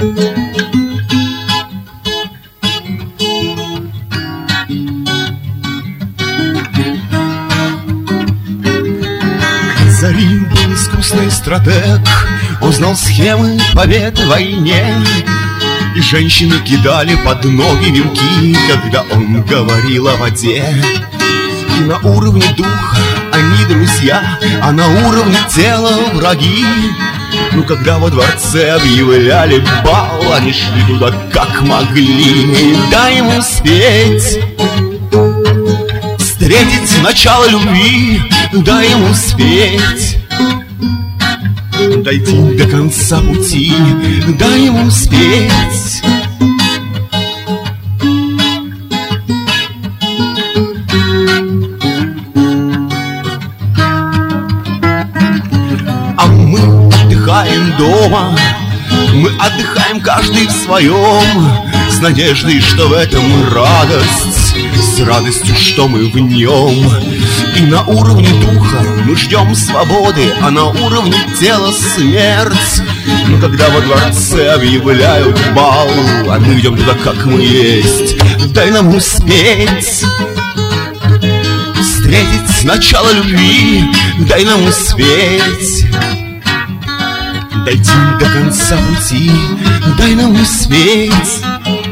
Зарим был искусный стратег, он знал схемы побед в войне. И женщины кидали под ноги венки, когда он говорил о воде. И на уровне духа они друзья, а на уровне тела враги. Ну, когда во дворце объявляли бал, они шли туда как могли. Дай ему успеть встретить начало любви, дай ему успеть дойти до конца пути, дай ему успеть. А мы отдыхаем дома, мы отдыхаем каждый в своем, с надеждой, что в этом радость, с радостью, что мы в нем. И на уровне духа мы ждем свободы, а на уровне тела смерть. Но когда во дворце объявляют бал, а мы идем туда, как мы есть, дай нам успеть встретить начало любви, дай нам успеть дойти до конца пути, дай нам успеть.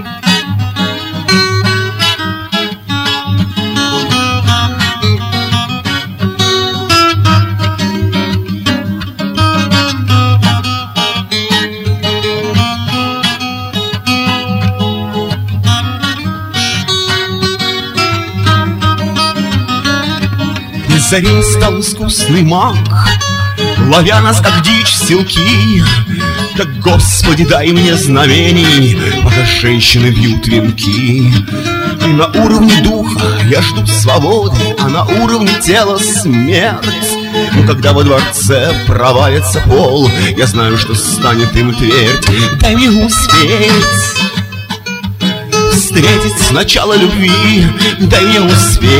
Зарин стал искусный маг, ловя нас, как дичь, в селки. Так, Господи, дай мне знамений, пока женщины бьют венки. И на уровне духа я жду свободы, а на уровне тела смерть. Но когда во дворце провалится пол, я знаю, что станет им твердь. Дай мне успеть встретить начало любви, дай мне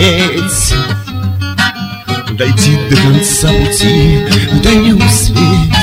успеть дойти до конца пути, дай мне успеть.